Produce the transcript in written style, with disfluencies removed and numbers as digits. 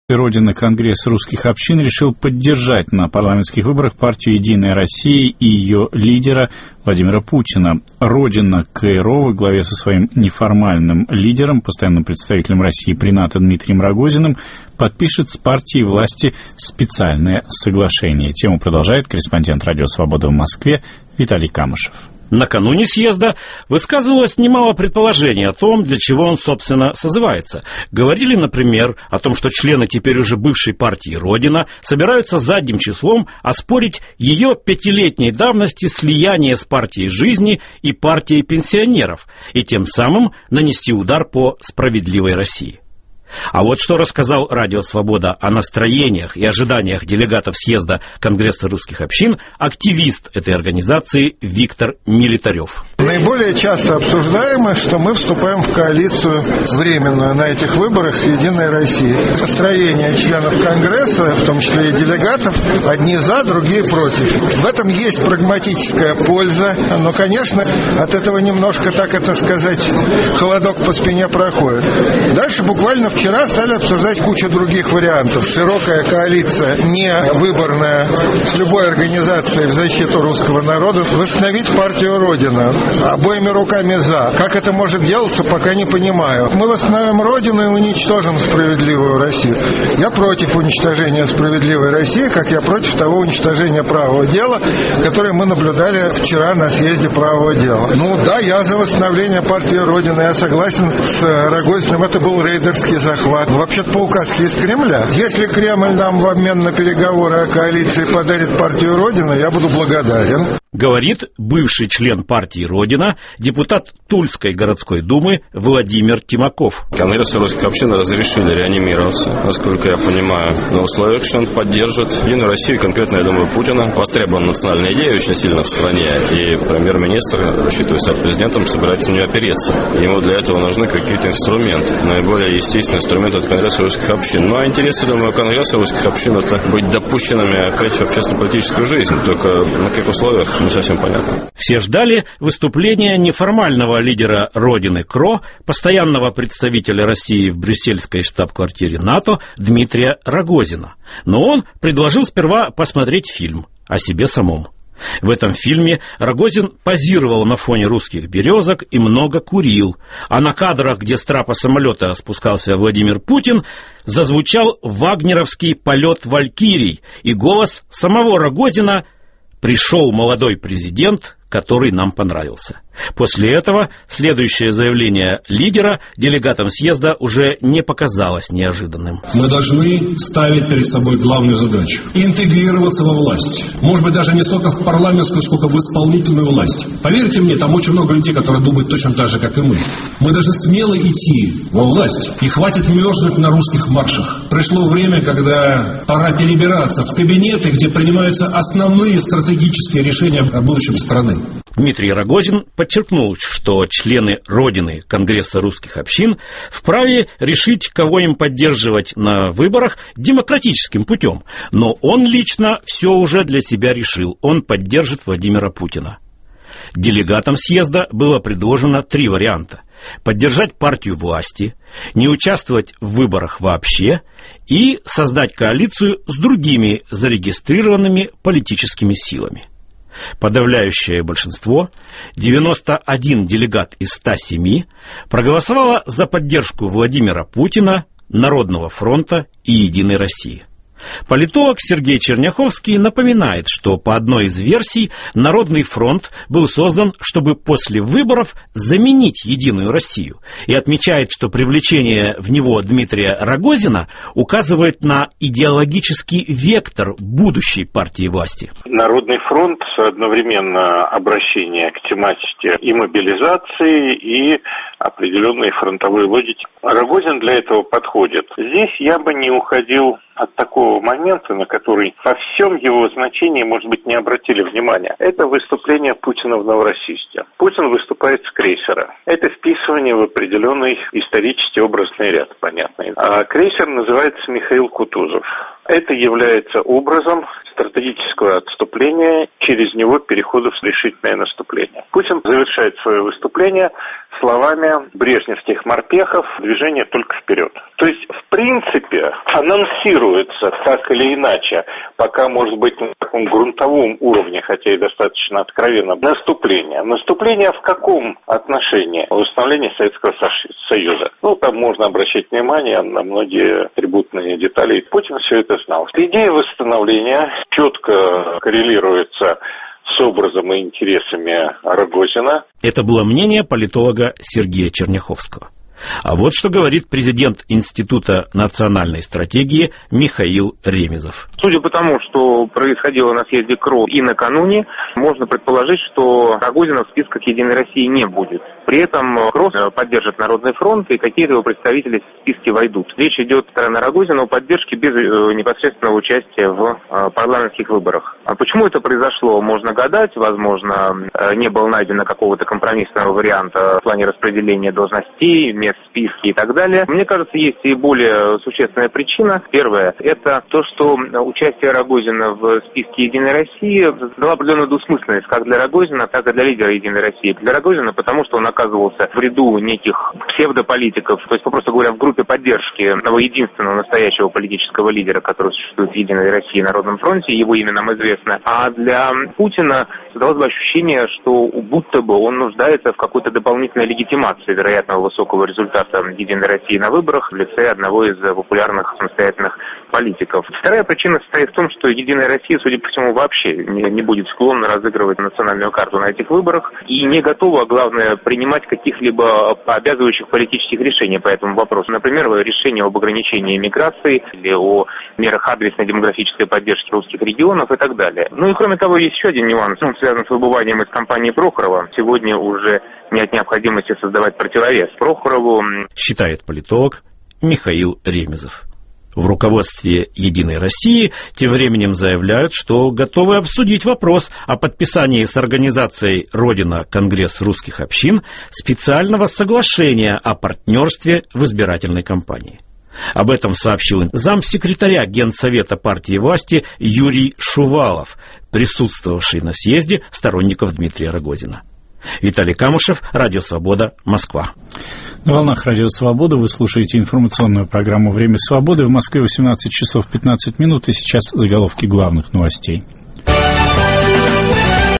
Родина Конгресс русских общин решил поддержать на парламентских выборах партию «Единая Россия» и ее лидера Владимира Путина. Родина КРО во главе со своим неформальным лидером, постоянным представителем России при НАТО Дмитрием Рогозиным, подпишет с партией власти специальное соглашение. Тему продолжает корреспондент «Радио Свобода» в Москве Виталий Камышев. Накануне съезда высказывалось немало предположений о том, для чего он, собственно, созывается. Говорили, например, о том, что члены теперь уже бывшей партии «Родина» собираются задним числом оспорить ее 5-летней давности слияние с партией «Жизни» и партией пенсионеров, и тем самым нанести удар по «Справедливой России». А вот что рассказал «Радио Свобода» о настроениях и ожиданиях делегатов съезда Конгресса русских общин активист этой организации Виктор Милитарев. Наиболее часто обсуждаемо, что мы вступаем в коалицию временную на этих выборах с «Единой Россией». Настроения членов Конгресса, в том числе и делегатов, одни за, другие против. В этом есть прагматическая польза, но, конечно, от этого немножко, так это сказать, холодок по спине проходит. Дальше буквально вчера стали обсуждать кучу других вариантов. Широкая коалиция, не выборная, с любой организацией в защиту русского народа, восстановить партию «Родина». Обоими руками за. Как это может делаться, пока не понимаю. Мы восстановим Родину и уничтожим справедливую Россию. Я против уничтожения справедливой России, как я против того уничтожения правого дела, которое мы наблюдали вчера на съезде правого дела. Ну да, я за восстановление партии «Родина». Я согласен с Рогозиным. Это был рейдерский захват. Вообще-то по указке из Кремля. Если Кремль нам в обмен на переговоры о коалиции подарит партию «Родина», я буду благодарен. Говорит бывший член партии «Родина», депутат Тульской городской думы Владимир Тимаков. Конгрессу русских общин разрешили реанимироваться, насколько я понимаю, на условиях, что он поддержит «Единую Россию», конкретно, я думаю, Путина. Востребована национальная идея очень сильно в стране, и премьер-министр, рассчитываясь от президентом, собирается на нее опереться. Ему для этого нужны какие-то инструменты. Наиболее естественный инструмент – это Конгресс русских общин. Ну, а интересы, думаю, Конгресса русских общин – это быть допущенными опять в общественно-политическую жизнь. Только на каких условиях – не совсем понятно. Все ждали выступления неформального лидера Родины КРО, постоянного представителя России в брюссельской штаб-квартире НАТО Дмитрия Рогозина. Но он предложил сперва посмотреть фильм о себе самом. В этом фильме Рогозин позировал на фоне русских березок и много курил, а на кадрах, где с трапа самолета спускался Владимир Путин, зазвучал вагнеровский полет валькирий и голос самого Рогозина: «Пришел молодой президент, который нам понравился». После этого следующее заявление лидера делегатам съезда уже не показалось неожиданным. Мы должны ставить перед собой главную задачу – интегрироваться во власть. Может быть, даже не столько в парламентскую, сколько в исполнительную власть. Поверьте мне, там очень много людей, которые думают точно так же, как и мы. Мы должны смело идти во власть, и хватит мерзнуть на русских маршах. Пришло время, когда пора перебираться в кабинеты, где принимаются основные стратегические решения о будущем страны. Дмитрий Рогозин подчеркнул, что члены Родины Конгресса русских общин вправе решить, кого им поддерживать на выборах демократическим путем. Но он лично все уже для себя решил. Он поддержит Владимира Путина. Делегатам съезда было предложено 3 варианта: поддержать партию власти, не участвовать в выборах вообще и создать коалицию с другими зарегистрированными политическими силами. Подавляющее большинство, 91 делегат из 107, проголосовало за поддержку Владимира Путина, Народного фронта и Единой России. Политолог Сергей Черняховский напоминает, что по одной из версий Народный фронт был создан, чтобы после выборов заменить Единую Россию, и отмечает, что привлечение в него Дмитрия Рогозина указывает на идеологический вектор будущей партии власти. Народный фронт одновременно обращение к тематике и мобилизации, и определенной фронтовой логики. Рогозин для этого подходит. Здесь я бы не уходил от такого момента, на который во всем его значении, может быть, не обратили внимания. Это выступление Путина в Новороссийске. Путин выступает с крейсера. Это вписывание в определенный исторический образный ряд, понятный. А крейсер называется Михаил Кутузов. Это является образом стратегического отступления, через него перехода в решительное наступление. Путин завершает свое выступление словами брежневских морпехов: движение только вперед. То есть, в принципе, анонсируется так или иначе, пока, может быть, на таком грунтовом уровне, хотя и достаточно откровенно, наступление. Наступление в каком отношении? Восстановление Советского Союза. Там можно обращать внимание на многие атрибутные детали. Путин все это знал. Идея восстановления четко коррелируется с образом и интересами Рогозина. Это было мнение политолога Сергея Черняховского. А вот что говорит президент Института национальной стратегии Михаил Ремезов. Судя по тому, что происходило на съезде КРО и накануне, можно предположить, что Рогозина в списках «Единой России» не будет. При этом КРО поддержит Народный фронт, и какие-то его представители в списки войдут. Речь идет стороны Рогозина о поддержке без непосредственного участия в парламентских выборах. А почему это произошло, можно гадать. Возможно, не было найдено какого-то компромиссного варианта в плане распределения должностей, мест в списке и так далее. Мне кажется, есть и более существенная причина. Первое – это то, что участие Рогозина в списке «Единой России» дало определенную двусмысленность как для Рогозина, так и для лидера «Единой России». Для Рогозина, потому что он оказывался в ряду неких псевдополитиков, то есть, попросту говоря, в группе поддержки одного единственного настоящего политического лидера, который существует в «Единой России» Народном фронте, его имя нам известно. А для Путина создалось бы ощущение, что будто бы он нуждается в какой-то дополнительной легитимации вероятного высокого результата «Единой России» на выборах в лице одного из популярных самостоятельных политиков. Вторая причина состоит в том, что «Единая Россия», судя по всему, вообще не будет склонна разыгрывать национальную карту на этих выборах и не готова, главное, принимать каких-либо обязывающих политических решений по этому вопросу. Например, решение об ограничении миграции или о мерах адресной демографической поддержки русских регионов и так далее. И кроме того, есть еще один нюанс. Он связан с выбыванием из кампании Прохорова. Сегодня уже нет необходимости создавать противовес Прохорову, считает политолог Михаил Ремезов. В руководстве «Единой России» тем временем заявляют, что готовы обсудить вопрос о подписании с организацией «Родина. Конгресс русских общин» специального соглашения о партнерстве в избирательной кампании. Об этом сообщил замсекретаря Генсовета партии власти Юрий Шувалов, присутствовавший на съезде сторонников Дмитрия Рогозина. Виталий Камышев, Радио Свобода, Москва. На волнах Радио Свобода вы слушаете информационную программу «Время свободы». В Москве 18 часов 15 минут, и сейчас заголовки главных новостей.